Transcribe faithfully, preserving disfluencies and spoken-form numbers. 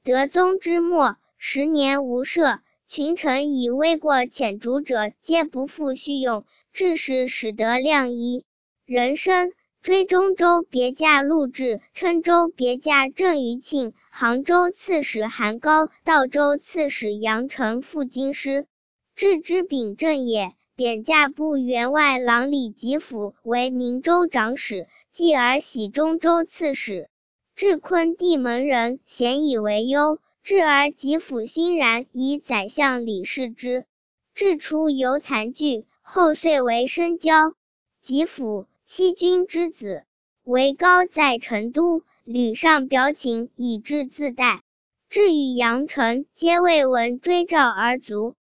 德宗之末，十年无赦，群臣以未过遣逐者，皆不复叙用，致使使得亮一人生。追中州别驾陆贽，郴州别驾郑余庆，杭州刺史韩高，道州刺史杨成赴京师。至之秉政也，贬驾部员外郎李吉甫为明州长史，继而徙中州刺史。至昆地门人，咸以为忧，至而吉甫欣然，以宰相李氏之。至初犹残据，后遂为深交。吉甫，戚君之子，为高在成都，屡上表请，以致自代。至与杨成，皆未闻追诏而卒。